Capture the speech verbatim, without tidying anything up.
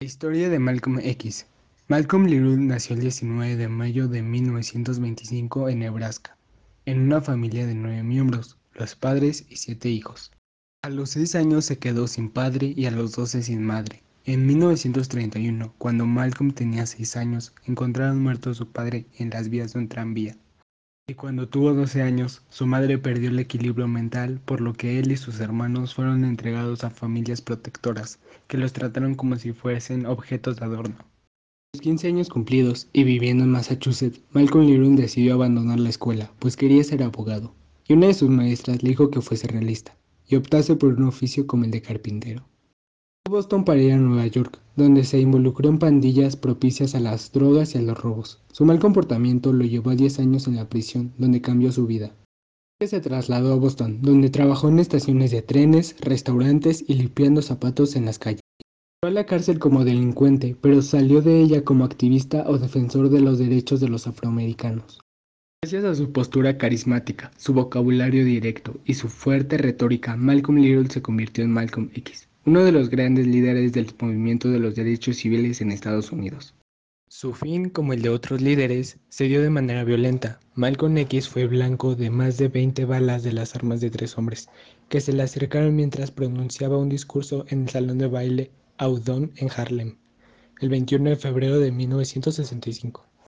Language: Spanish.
Historia de Malcolm X. Malcolm Little nació el diecinueve de mayo de mil novecientos veinticinco en Nebraska, en una familia de nueve miembros, los padres y siete hijos. A los seis años se quedó sin padre y a los doce sin madre. En mil novecientos treinta y uno, cuando Malcolm tenía seis años, encontraron muerto a su padre en las vías de un tranvía. Y cuando tuvo doce años, su madre perdió el equilibrio mental, por lo que él y sus hermanos fueron entregados a familias protectoras, que los trataron como si fuesen objetos de adorno. A los quince años cumplidos, y viviendo en Massachusetts, Malcolm Little decidió abandonar la escuela, pues quería ser abogado, y una de sus maestras le dijo que fuese realista, y optase por un oficio como el de carpintero. Boston para ir a Nueva York, donde se involucró en pandillas propicias a las drogas y a los robos. Su mal comportamiento lo llevó a diez años en la prisión, donde cambió su vida. Se trasladó a Boston, donde trabajó en estaciones de trenes, restaurantes y limpiando zapatos en las calles. Fue a la cárcel como delincuente, pero salió de ella como activista o defensor de los derechos de los afroamericanos. Gracias a su postura carismática, su vocabulario directo y su fuerte retórica, Malcolm Little se convirtió en Malcolm X, uno de los grandes líderes del movimiento de los derechos civiles en Estados Unidos. Su fin, como el de otros líderes, se dio de manera violenta. Malcolm X fue blanco de más de veinte balas de las armas de tres hombres, que se le acercaron mientras pronunciaba un discurso en el salón de baile Audon en Harlem, el veintiuno de febrero de mil novecientos sesenta y cinco.